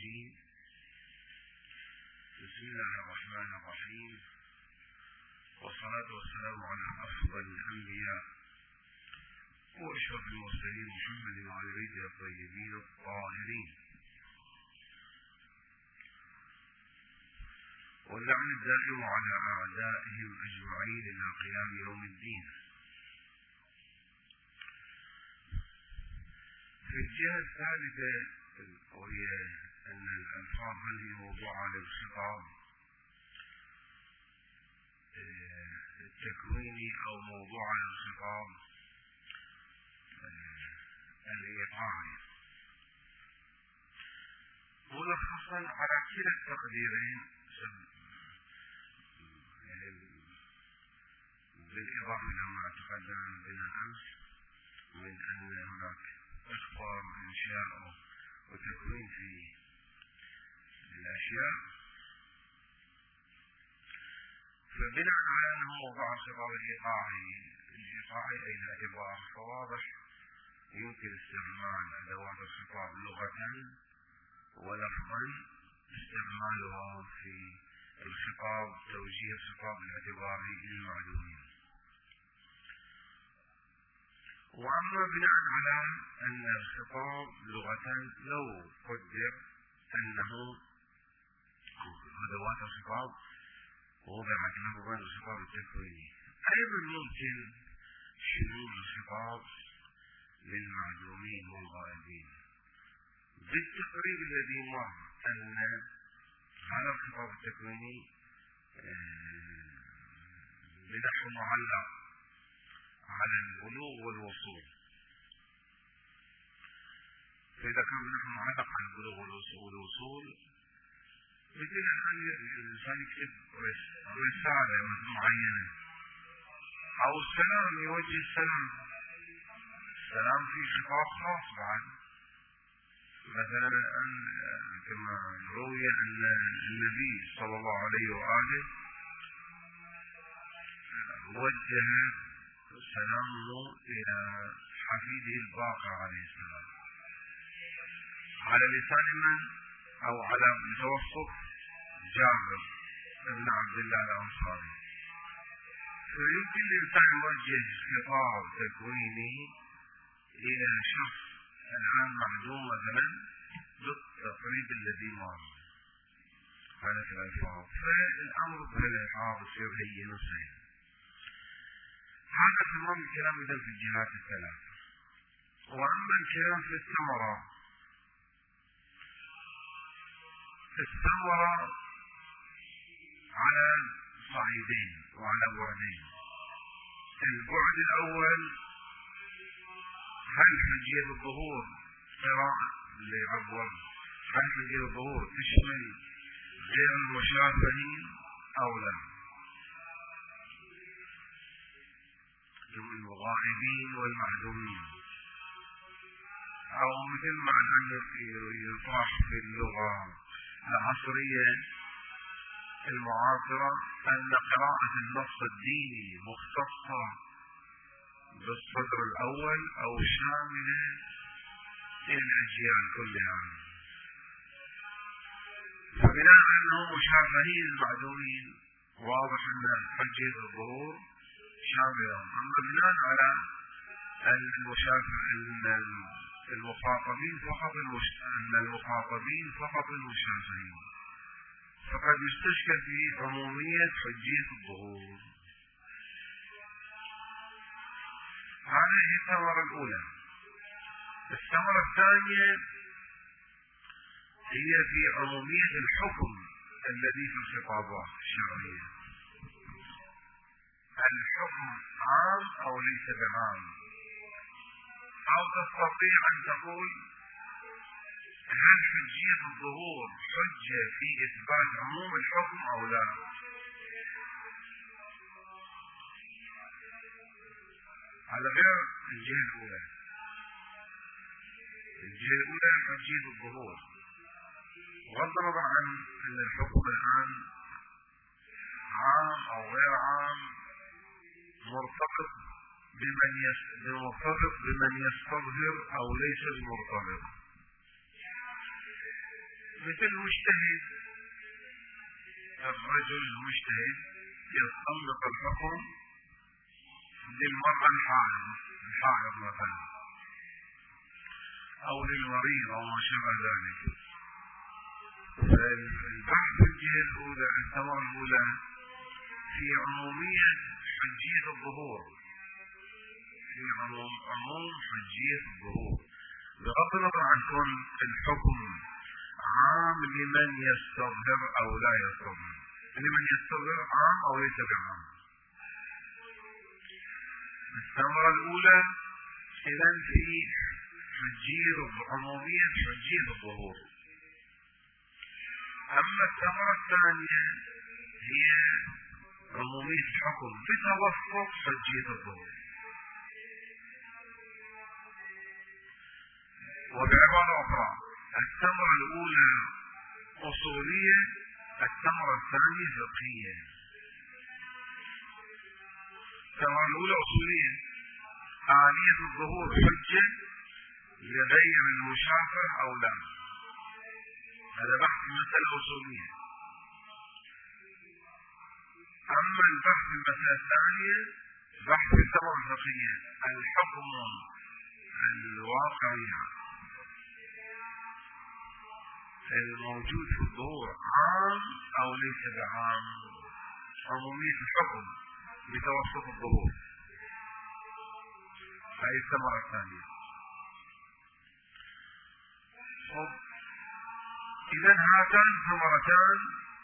الرجيم. بسم الله الرحمن الرحيم، والصلاة والسلام على أفضل الأنبياء وأشرف المرسلين محمد وعلى بيته الطيبين الطاهرين، واللعن الدائم على أعدائهم أجمعين إلى قيام يوم الدين. في الجهة الثالثة وهي أن الألفاظ هل هي موضوعة للخطاب التكويني أو موضوعة للخطاب الإيقاعي. ملخصا على كلا التقديرين، بالإضافة إلى ما تقدم بنا أمس من أن هناك إخبار إنشاء وتكوين في الأشياء، فبناء على أنه موضوع الخطاب الإيقاعي أي الاعتبار، فواضح يمكن استعمال أدوات الخطاب لغة ولفظا استعمالها في الخطاب، توجيه الخطاب الاعتباري للمعلومين. وأما بناء على أن الخطاب لغة لو قدر أنه أدوات الخطاب وضعت لفظا الخطاب التكويني، أيضا يمكن شمول الخطاب للمعلومين والغائبين، بالتقريب الذي مر أن هذا الخطاب التكويني بنحو معلق على البلوغ والوصول. فإذا كان بنحو معلق على البلوغ والوصول، مثل الآن الإنسان يكتب رسالة معينة أو السلام، يوجه السلام في خطاب خاص بعد. مثلا كما روي أن النبي صلى الله عليه وآله وجه سلامه إلى حفيده الباقر عليه السلام على لسان من أو على متوسط جابر بن عبد الله الأنصاري. فيمكن الإنسان يوجه خطاب تكويني إلى شخص الآن معلوم مثلا بالتقريب الذي مر على الألفاظ، فالأمر بالألفاظ يصير هين وسهل. هذا تمام الكلام إذا في الجهات الثلاث. وأما الكلام في الثمرة على صعيدين وعلى بعدين. البعد الأول، هل حجية الظهور قراءة لعبور، هل حجية الظهور تشمل غير المشافهين أو لا، الغائبين والمعدومين، أو مثل ما يطرح في اللغة العصرية المعاصرة أن قراءة النص الديني مختصة بالصدر الأول أو شاملة إلى الأجيال كلها. فبناء على أنهم مشافهين المعدومين، واضح أن حجية الظهور شاملة. أما بناء على أن المخاطبين فقط المشافهين، فقد يستشكل في عمومية حجية الظهور. هذه الثمرة الأولى. الثمرة الثانية هي في عمومية الحكم الذي في الخطابات الشرعية. الحكم عام أو ليس بعام، أو تستطيع أن تقول هل حجية الظهور حجة في إثبات عموم الحكم أو لا. هذا غير الجهة الأولى. الجهة الأولى حجية الظهور، بغض النظر عن أن الحكم الآن عام أو غير عام، مرتبط بمن يستظهر أو ليس بمرتبط. مثل المجتهد، الرجل المجتهد يستنبط الحكم للمرأة الحائض مثلا، أو للمريض أو ما شابه ذلك. فالبحث الجهة الأولى، الثمرة الأولى في عمومية حجية الظهور، في عموم حجية الظهور، بغض النظر عن كون الحكم عام لمن يستظهر أو لا يستظهر، لمن يستظهر عام أو ليس بعام. الثمرة الأولى إذن في عمومية حجية الظهور. أما الثمرة الثانية هي عمومية الحكم بتوسط حجية الظهور. وبعبارة أخرى، الثمرة الأولى أصولية، الثمرة الثانية فقهية. الثمرة الأولى أصولية، آنية الظهور حجة لغير المشافه أو لا، هذا بحث مسألة أصولية. أما البحث المسألة الثانية بحث الثمرة الفقهية، الحكم الواقعي الموجود في الظهور عام أو ليس بعام، عمومية الحكم بتوسط الظهور، هذه الثمرة الثانية. إذا هاتان ثمرتان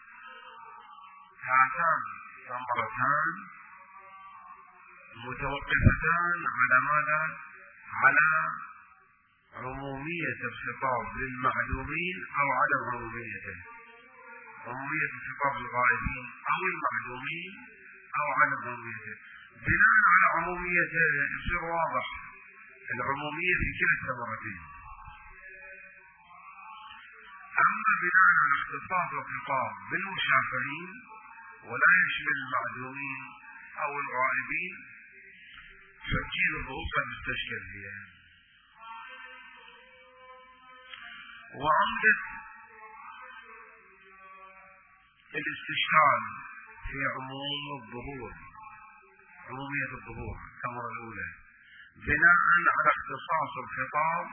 متوقفتان على ماذا؟ على عمومية الخطاب للمعلومين أو عدم عموميته، عمومية الخطاب للغائبين أو المعلومين أو عدم عموميته. بناء على عموميته يصير واضح العمومية في كلا الثمرتين. أما بناء على اختصاص الخطاب بالمشافهين ولا يشمل المعلومين أو الغائبين، فجيل الظهور قد يستشكل فيها. وعمدة الاستشكال في عموم الظهور، عمومية الظهور الثمرة الأولى بناء على اختصاص الخطاب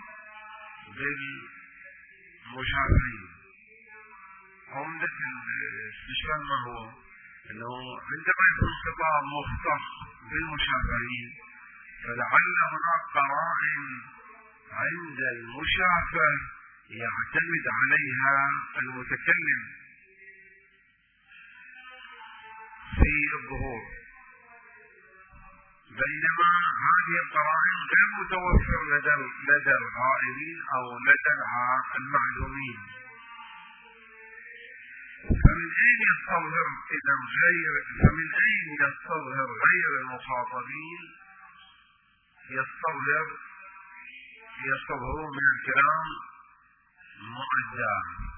بالمشافهين. عمدة الاستشكال ما هو؟ أنه عندما يكون الخطاب مختص بالمشافهين فلعل هناك قرائن عند المشافه يعتمد عليها المتكلم في الظهور، بينما هذه القرائن غير متوفر لدى الغائبين أو لدى المعلومين. فمن أين يستظهر غير المخاطبين يستظهرون من الكلام مؤدى.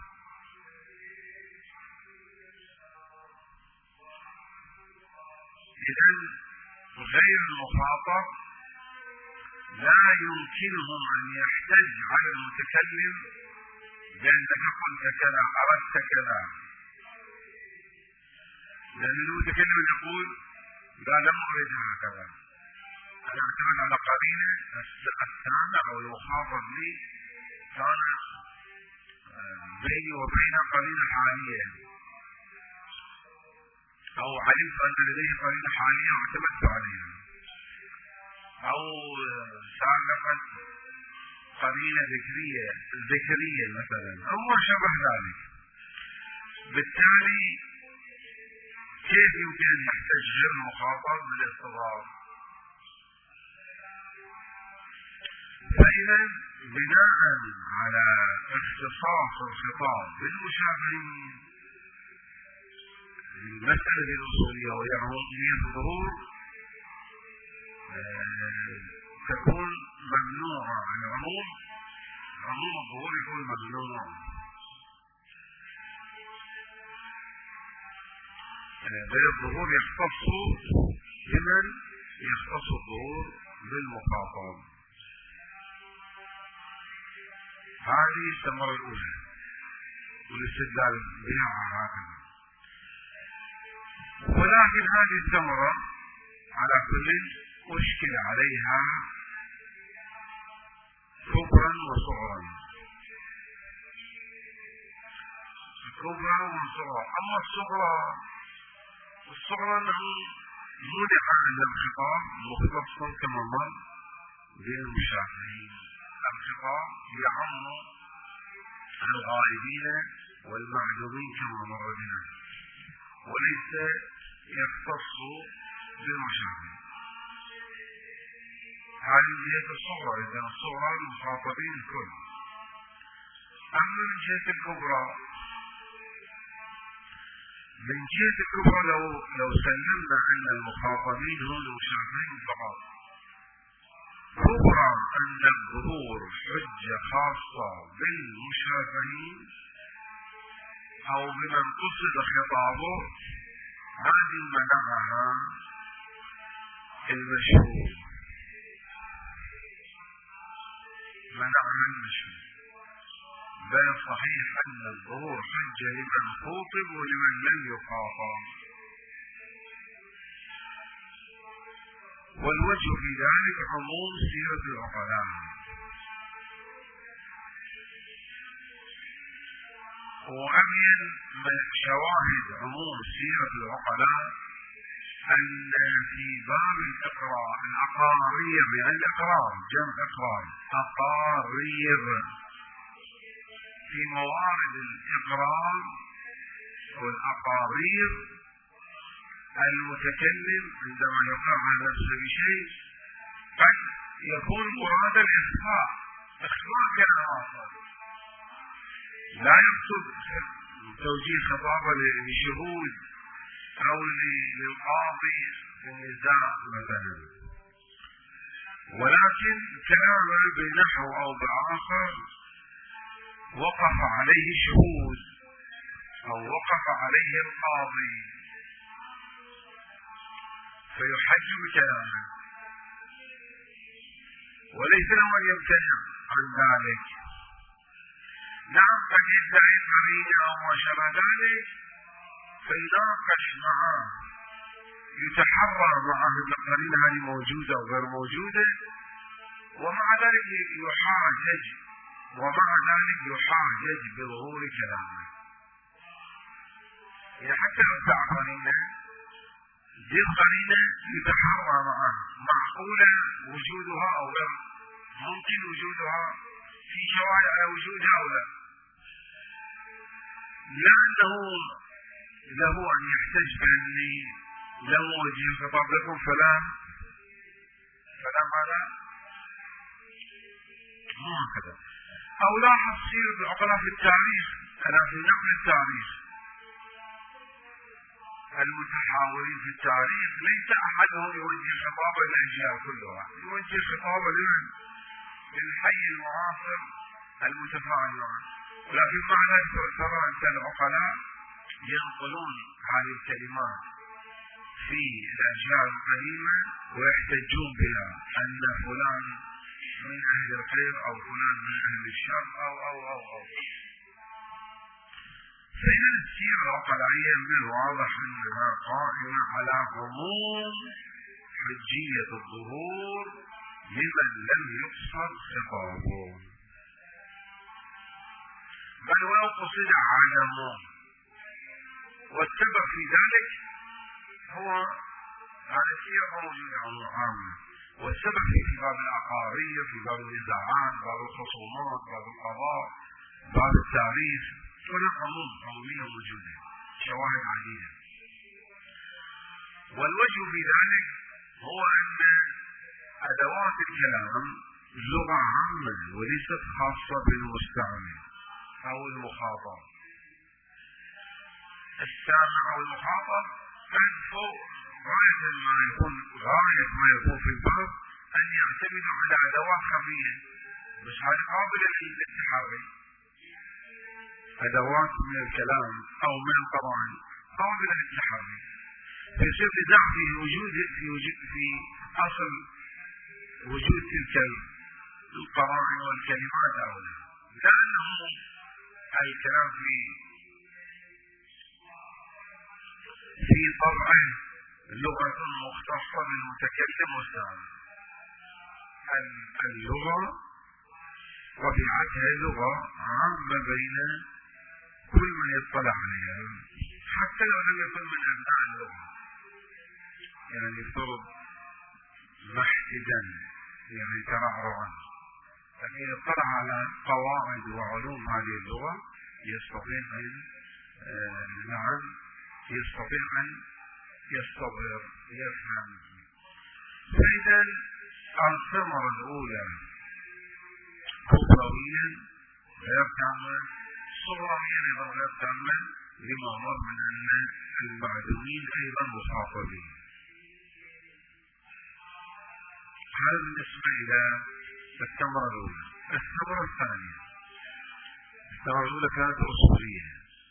إذن غير المخاطب لا يمكنهم أن يحتج على المتكلم بأنك قلت كذا، أردت كذا، لأن المتكلم يقول لا لم أرد هكذا، أنا أعتمد على قرينة السامع أو المخاطب لي كان بيني وبينها قرينة حالية، أو علمت أن لديه قرينة حالية واعتمدت عليها، أو سابقت قرينة ذكرية مثلا أو ما شابه ذلك. بالتالي كيف يمكن أن يحتج غير المخاطب بالاستظهار؟ فإذا بناء على اختصاص الخطاب بالمشافهين المسألة الأصولية وهي عمومية الظهور تكون ممنوعة. عموم الظهور يكون ممنوع، غير الظهور يختص بمن يختص الظهور بالمخاطب. هذه الثمرة الأولى. والاستدلال بها هكذا. ولكن هذه الثمرة على كل أشكل عليها كبرا وصغرا، كبرا وصغرا. أما الصغرى أنه منع الخطاب مختصا كما مر بالمشافهين. الخطاب يعم الغائبين والمعدومين كما مر بنا، وليس يختص بالمشافهين. هذه جهة الصغرى، إذا الصغرى المخاطبين الكل. أما من جهة الكبرى، لو سلمنا أن المخاطبين هم المشافهين فقط، كبرى أن الظهور حجة خاصة بالمشافهين أو بمن قصد خطابه، هذه منعها المشهور، بل الصحيح أن الظهور حجة لمن خوطب ولمن لم يخاطب. والوجه في ذلك عموم سيرة العقلاء، وأبين من شواهد عموم سيرة العقلاء أن في باب الإقرار الأقارير، من الإقرار جمع إقرار، أقارير، في موارد الإقرار والأقارير المتكلم عندما يقر على نفسه بشيء قد يكون مراد الإخفاء كلام آخر، لا يقصد توجيه خطابه لشهود أو للقاضي في النزاع مثلا، ولكن كلامه بنحو أو بآخر وقف عليه شهود أو وقف عليه القاضي فيحجب كلامه، وليس له أن يمتنع عن ذلك. نعم قد يدعي قرينة أو ما شابه ذلك فيناقش معه، يتحرر معه القرينة هذه موجودة أو غير موجودة، ومع ذلك يحاجج بظهور كلامه. يعني حتى لو ادعى قرينة، دي القرينة يتحرى معه، معقولة وجودها أو غير ممكن وجودها، في شواهد على وجودها أو لا، لأنه له أن يحتج بأني لم أوجه خطاب لكم فلان ماذا؟ مو هكذا. أو لاحظ سيرة العقلاء في التاريخ، أنا في نقل التاريخ، المتحاورين في التاريخ ليس أحدهم يوجه خطابا للأجيال كلها، يوجه خطابا للحي المعاصر المتفاعل معه، لكن مع ذلك ترى أن العقلاء ينقلون هذه الكلمات في الأجيال القديمة ويحتجون بها أن فلان من أهل الخير أو فلان من أهل الشر أو فإذا السيرة العقلائية من الواضح أنها قائمة على عموم حجية الظهور لمن لم يقصد خطابه، بل ولو قصد عدمه. والسبب في ذلك هو هذا الشيء موجود عامة، والسبب في باب العقارية، في باب النزاعات، باب الخصومات، باب القضاء، باب التاريخ، هناك عمومية موجودة، شواهد عديدة. والوجه في ذلك هو أن أدوات الكلام لغة عامة وليست خاصة بالمستعمل أو المخاطب. السامع أو المخاطب كان فوق غاية ما يكون في الباب أن يعتمد على أدوات خفية، بس هذه قابلة للتحري، أدوات من الكلام أو من القرائن قابلة للتحري، فيصير نزاع في أصل وجود تلك القرائن والكلمات أو لا، لأنه الكلام في طبعه لغة مختصة بالمتكلم والسامع. اللغة طبيعتها لغة عامة بين كل من يطلع عليها، حتى لو لم يكن من أبناء اللغة. يعني يفترض محتدا يعني ترعرعا، لكن يطلع على قواعد وعلوم هذه اللغة يستطيع أن يستطيع أن يستظهر يفهم. فإذا الثمرة الأولى كبرويا غير كامل، صغرويا أيضا غير كامل، لما مر من أن المعدومين أيضا مخاطبين. هذا بالنسبة إلى الثمرة الأولى. الثمرة الثانية كانت أصولية،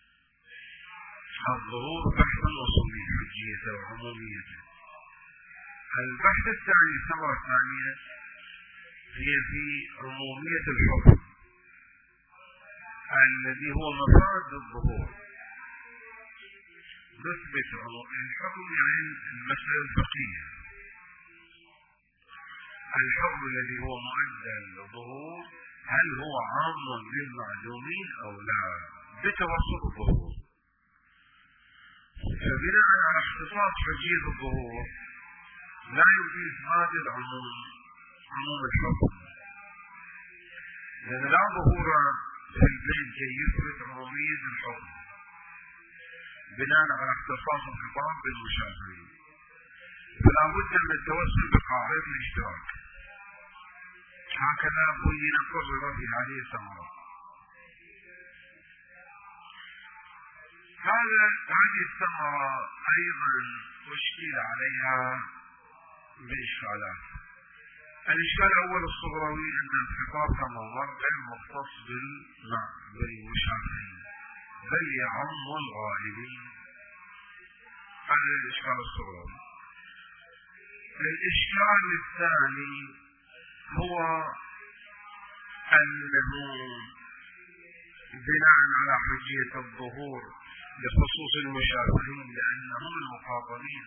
الظهور بحث أصولي حجيته وعموميته. البحث الثاني، الثمرة الثانية، هي في عمومية الحكم الذي هو مفاد الظهور. نثبت الحكم يعني المسألة الفقهية، الحكم الذي هو مؤدى للظهور هل هو عام للمعدومين أو لا بتوسط الظهور. فبناء على اختصاص حجية الظهور لا يمكن إثبات عموم الحكم، لأن لا ظهور في البين كي يثبت عمومية الحكم بناء على اختصاص الخطاب بالمشابهين. فلا بد من التوسل بقاعدة الاشتراك. هكذا بين قرر في هذه الثمرة. هذه الثمرة أيضا أشكل عليها بإشكالات. الإشكال الأول الصغروي أن الخطاب كما مر غير مختص بالمشابهين بل يعم الغالبين. هذا الإشكال الصغروي. الإشكال الثاني هو أنه بناء على حجية الظهور بخصوص المشابهين لأنهم المخاطبين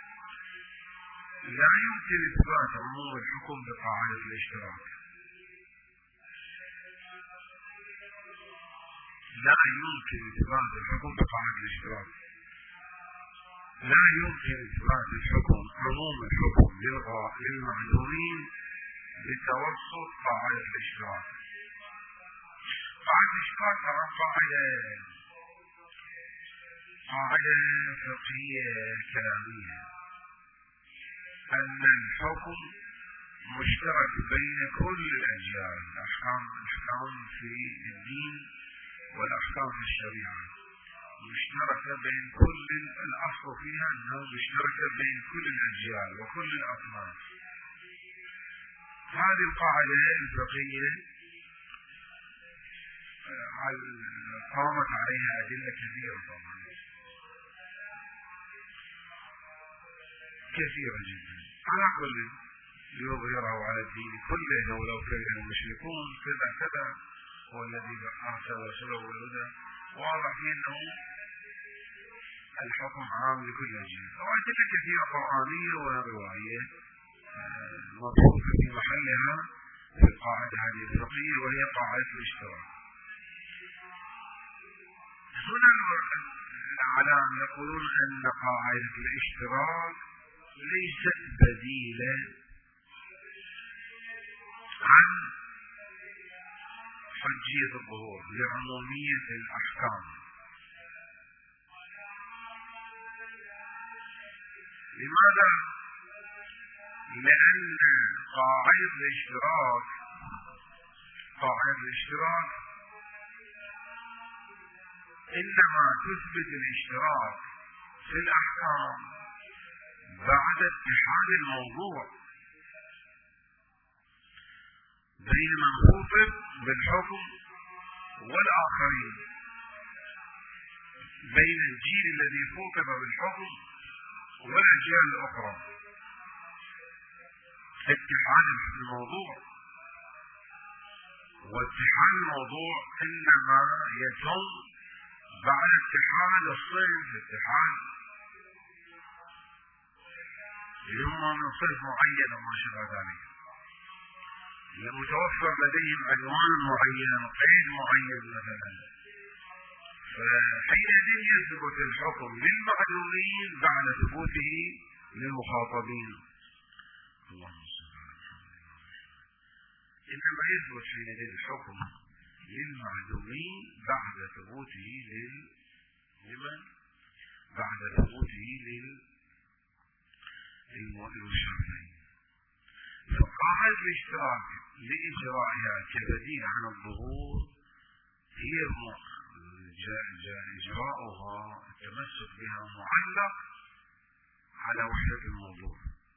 لا يمكن إثبات عموم الحكم بقاعدة الاشتراك. لا يمكن إثبات الحكم بقاعدة الاشتراك. لا يمكن إثبات الحكم عموم الحكم للمعدومين بتوسط قاعدة الاشتراك. قاعدة الاشتراك ترى قاعدة فقهية كلامية أن الحكم مشترك بين كل الأجيال. الأحكام في الدين والأحكام في الشريعة مشتركة بين كل، الأصل فيها أنها مشتركة بين كل الأجيال وكل الأصناف. هذه القاعدة الفقهية قامت عليها أدلة كثيرة طبعا، كثيرة جدا، على كل يظهره على الدين كله ولو كره المشركون كذا كذا هو الذي أرسل رسوله بالهدى. واضح أنه الحكم عام لكل أجيال. وأدلة كثيرة قرآنية ورواية مطروحة في محلها في القاعدة هذه الفقهية وهي قاعدة الاشتراك. هنا الأعلام يقولون أن قاعدة الاشتراك ليست بديلة عن حجية الظهور لعمومية الأحكام. لماذا؟ لأن قاعدة الاشتراك إنما تثبت الاشتراك في الأحكام بعد اتحاد الموضوع بين من خوطب بالحكم والآخرين، بين الجيل الذي خوطب بالحكم والأجيال الأخرى. اتحاد الموضوع واتحاد الموضوع إنما يتم بعد اتحاد الصنف، اتحاد هم من صنف معين وما شابه ذلك، متوفر لديهم عنوان معين، قيد معين مثلا، فحينئذ يثبت الحكم للمعلومين بعد ثبوته للمخاطبين. اللهم صل على محمد. إنما يثبت حينئذ الحكم للمعلومين بعد ثبوته لمن؟ بعد ثبوته للمشرعين. فقاعدة الاشتراك لإجرائها كبديل عن الظهور هي إجراؤها التمسك بها معلق على وحدة الموضوع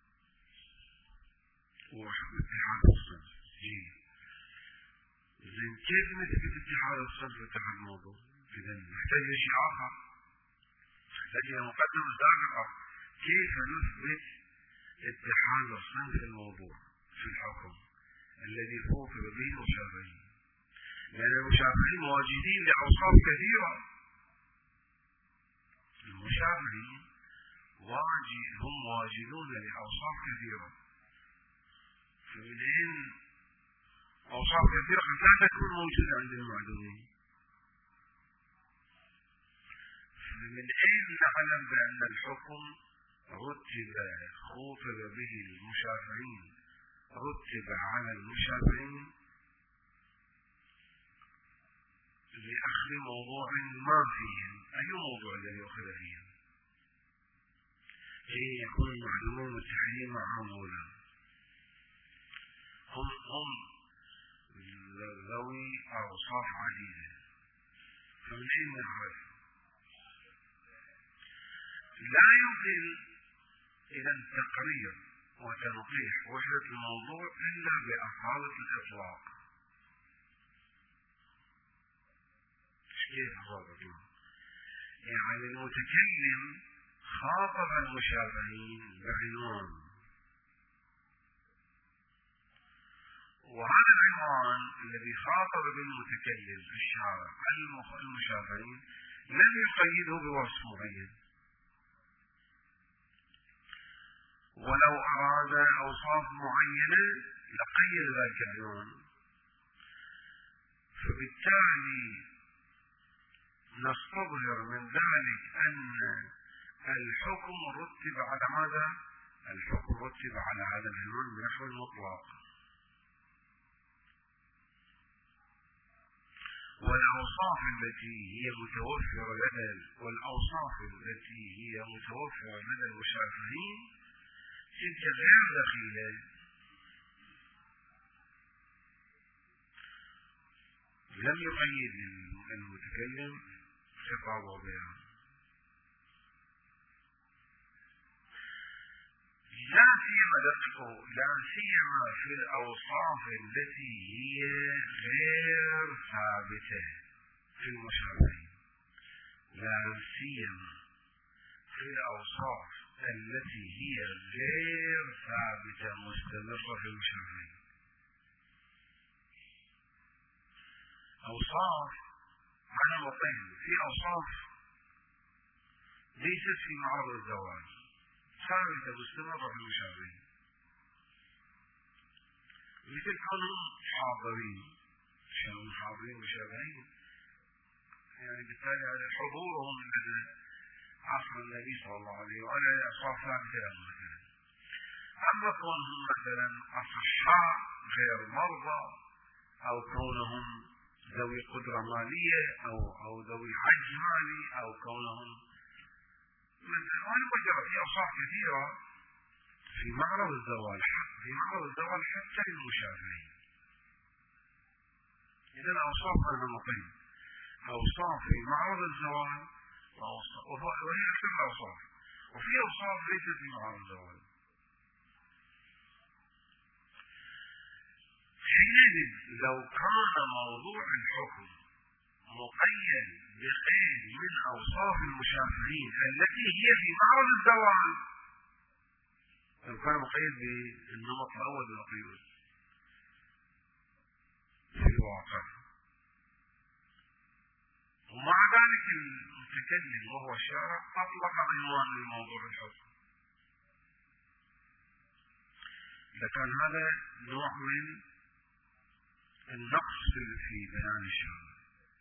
واتحاد الصنف. زين كيف نثبت اتحاد الصنف واتحاد الموضوع؟ إذا نحتاج لشيء آخر، نحتاج إلى مقدمة سابقة. كيف نثبت اتحاد الصنف في الموضوع في الحكم الذي خوطب به المشابهين؟ لأن المشابهين مواجدين لأوصاف كثيرة. المشابهين هم واجدون لأوصاف كثيرة، فمن أين أوصاف كثيرة قد لا تكون موجودة عند المعلومين؟ فمن أين نعلم بأن الحكم خوطب به المشابهين رتب على المشابهين لأخذ موضوع ما فيهم؟ أي موضوع الذي يأخذ فيهم؟ كي يكون المعلومون متحدين معهم أولا. هم ذوي أوصاف عديدة، فمن أين نعرف؟ لا يمكن إذا تقرير وتنقيح وحدة الموضوع إلا بأصالة الإطلاق. كيف أصالة؟ يعني المتكلم خاطب المشابهين بعنوان، وهذا العنوان الذي خاطب بالمتكلم الشارع المشابهين لم يقيده بوصف معين، ولو أراد أوصاف معينة لقيد ذلك العنوان. فبالتالي نستظهر من ذلك أن الحكم رتب على ماذا؟ الحكم رتب على هذا العنوان بنحو المطلق. والأوصاف التي هي متوفرة لدى المشابهين تلك غير دخيلة، لم يقيد المتكلم خطابه بها. لا سيما في الأوصاف التي هي غير ثابتة في المشابهين، لا سيما في الأوصاف التي هي غير ثابتة مستمرة في المشابهين. أوصاف على نوعين، في أوصاف ليست في معرض الزواج ثابتة مستمرة في المشابهين، مثل كونهم حاضرين مشابهين، يعني بالتالي على حضورهم لدى عصر النبي صلى الله عليه وآله أوصاف ثابتة لهم مثلا. أما كونهم مثلا أصحاء غير مرضى، أو كونهم ذوي قدرة مالية أو ذوي حج مالي، أو كونهم في أوصاف كثيرة في معرض الزوال حتى للمشابهين. إذا الأوصاف هذا نوعين، أوصاف في معرض الزوال وهي أكثر الأوصاف، وفي أوصاف ليست في معرض الزوال. حينئذ لو كان موضوع الحكم مقيد بقيد من أوصاف المشابهين التي هي في معرض الزوال، لو كان مقيد بالنمط الأول من القيود في الواقع. ومع ذلك المتكلم وهو الشارع أطلق عنوان لموضوع الحكم. لكن هذا نوع من النقص في بيان الشارع،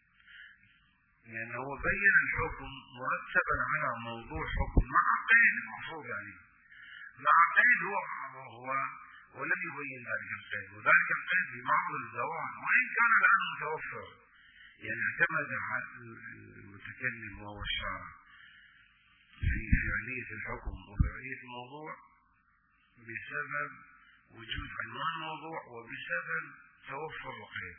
لأنه بين الحكم مرتبا على موضوع حكم مع قيد المفروض عليه، مع قيد هو ولم يبين ذلك القيد، وذلك القيد في معرض الزوال وإن كان الآن متوفر. يعني اعتمد المتكلم وهو الشارع في فعلية الحكم وفعلية الموضوع بسبب وجود عنوان الموضوع وبسبب توفر القيد،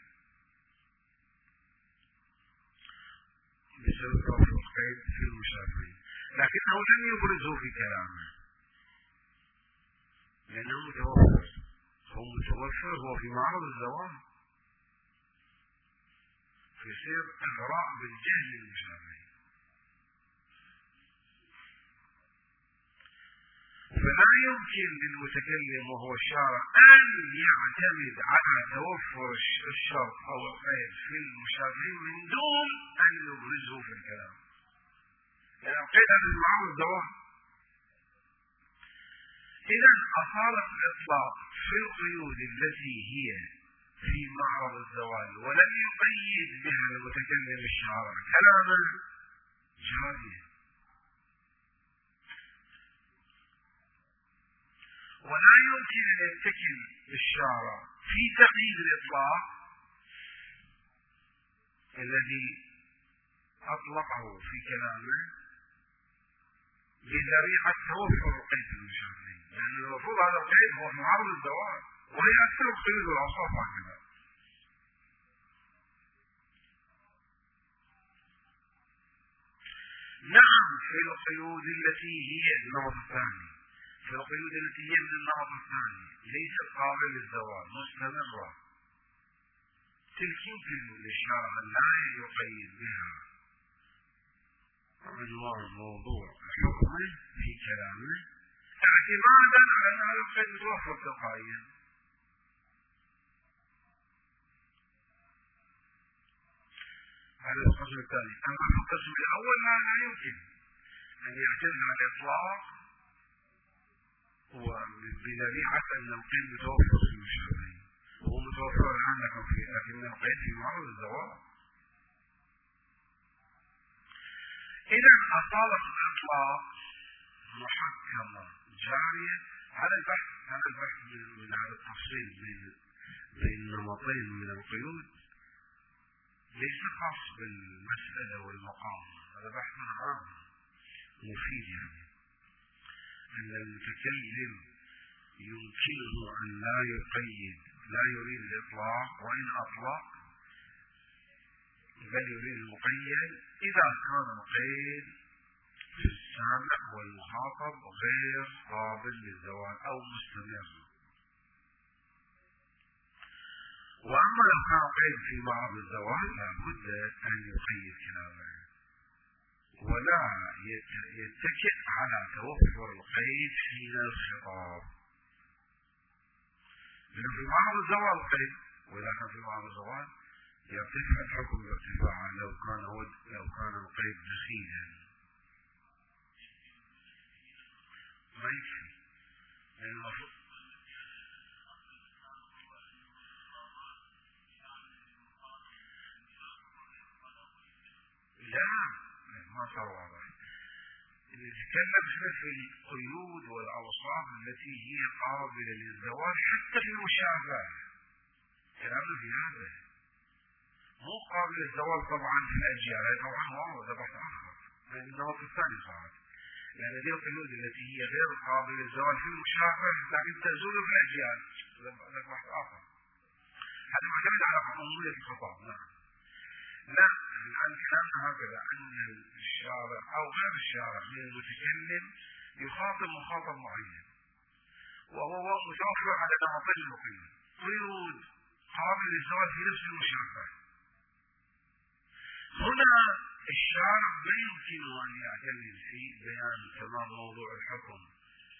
بسبب توفر القيد في المشابهين، لكنه لم يبرزه في كلامه لأنه متوفر. هو متوفر، هو في معرض الزوال، فيصير إغراء بالجهل المشابهين. فلا يمكن للمتكلم وهو الشارع أن يعتمد على توفر الشرط أو القيد في المشابهين من دون أن يبرزه في الكلام، لأن القيد هذا في معرض الزوال. إذا أصالة الإطلاق في القيود التي هي في معرض الزوال ولم يقيد بها المتكلم الشارع كلاما جاريا، ولا يمكن أن يتكل الشارع في تقييد الإطلاق الذي أطلقه في كلامه بذريعة توفر القيد المشابهين، لأن المفروض هذا القيد هو في معرض الزوال وهي أكثر القيود والأوصاف هكذا. نعم، في القيود التي هي النمط الثاني، في القيود التي هي من النمط الثاني ليست قابلة للزوال مستمرة، تلك يمكن للشارع لا يقيد بها عنوان موضوع حكمه في كلامه اعتمادا على أن هذا القيد متوفر تلقائيا. هذا القسم الثاني. أما في القسم الأول لا يمكن أن يعتمد على الإطلاق وبذريعة أن القيد متوفر في المشابهين، وهو متوفر الآن لكن القيد في معرض الزوال. إذا أصالة الإطلاق محكمة جارية. هذا البحث من هذا التفصيل بين النمطين من القيود ليس خاص بالمسألة والمقام، هذا بحث عام مفيد. يعني أن المتكلم يمكنه أن لا يقيد، لا يريد الإطلاق وإن أطلق، بل يريد المقيد إذا كان القيد في السامع والمخاطب غير قابل للزوال أو مستمر. وأما لو كان قيد في معرض الزوال لابد أن يقيد كلامه ولا يتكئ على توفر القيد حين الخطاب، لأنه في معرض الزوال قيد، وإذا كان في معرض الزوال يرتفع الحكم ارتفاعا لو كان القيد دخيلا. ما يكفي لا ما صار واضح. نتكلم في القيود والأوصاف التي هي قابلة للزوال حتى في المشابهة، كلامنا في هذا مو قابل للزوال طبعا في الأجيال، هذا طبعا واضح، هذا بحث آخر، هذا النمط الثاني صار. يعني هذه القيود التي هي غير قابلة للزوال في المشابهة لكن تزول في الأجيال، هذا بحث آخر. هذا معتمد على عمومية الخطاب. نعم، لا، الآن كلامنا هكذا أن الشارع أو غير الشارع من المتكلم يخاطب مخاطب معين وهو متوفر على نمطين المقيم، قيود قابل للزوال في نفس المشابهة. هنا الشارع لا يمكن أن يعتمد في بيان تمام موضوع الحكم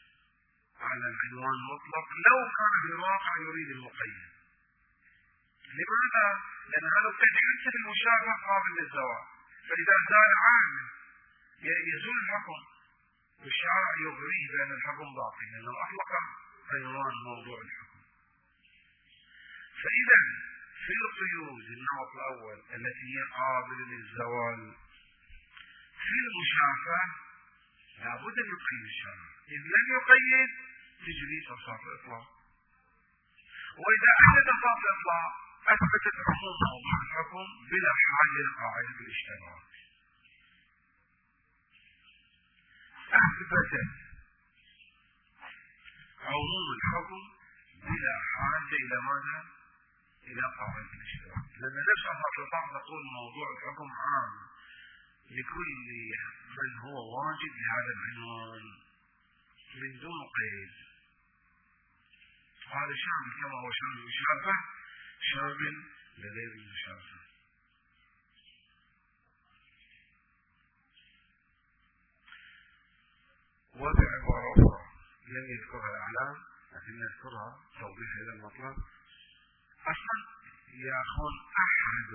على العنوان المطلق لو كان في الواقع يريد المقيد، لماذا؟ لأن هذا قد حتى المشابه قابل للزوال، فإذا زال عامل يزول الحكم، والشارع يغريه بأن الحكم باقي لأنه أطلق عنوان موضوع الحكم. فإذا في القيود النمط الأول التي هي قابلة للزوال في المشافهة لابد أن يقيد الشارع، إذ لم يقيد تجري أوصاف الإطلاق، وإذا أثبت أوصاف الإطلاق أثبتت عموم موضوع الحكم بلا حاجة لقاعدة الاشتراك. أثبتت عموم الحكم بلا حاجة إلى ماذا؟ إلى قاعدة الاشتراك، لأن نفس أوصاف الإطلاق نقول موضوع الحكم عام لكل من هو واجب لهذا العنوان من دون قيد. هذا شامل كما هو شامل المشافهة شامل لغير المشافهة. وبعبارة أخرى لم يذكرها الإعلام لكن نذكرها توضيح إلى المطلب. أصلا يا أخوان أحد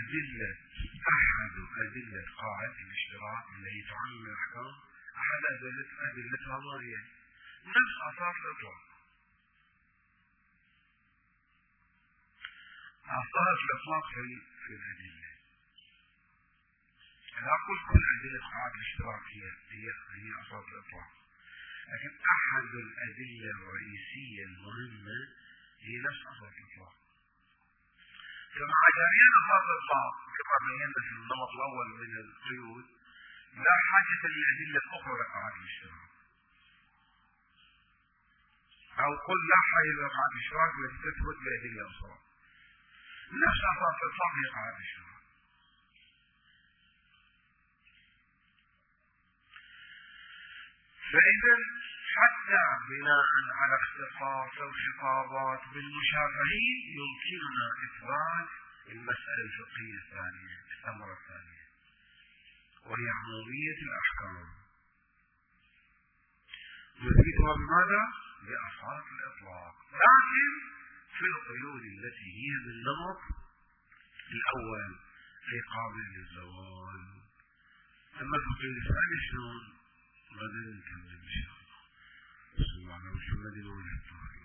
أدلة قاعدة الاشتراك التي تعمم الأحكام، أحد أدلتها ما هي؟ نفس أساس الإطلاق. أساس الإطلاق في الأدلة. أنا أقول كل أدلة قاعدة الاشتراك هي أساس الإطلاق، لكن أحد الأدلة الرئيسية المهمة هي نفس أساس الإطلاق. كما عجائين أساس الإطلاق كما بينا في النمط الأول من القيود لا حاجة للأدلة الأخرى لقاعدة الاشتراك، أو قل لا حاجة لقاعدة الاشتراك التي تثبت بأدلة أخرى. نفس أساس الإطلاق هي قاعدة الاشتراك. فإذا حتى بناء على اختصاص الخطابات بالمشافهين يمكننا إثبات المسألة الفقهية الثانية، الثمرة الثانية، وهي عمومية الأحكام. نثبتها بماذا؟ بأساس الإطلاق، لكن في القيود التي هي بالنمط الأول هي قابلة للزوال. أما في القيود الثانية شلون؟ غدا نكمل إن شاء الله. صلى الله على محمد وعلى آله.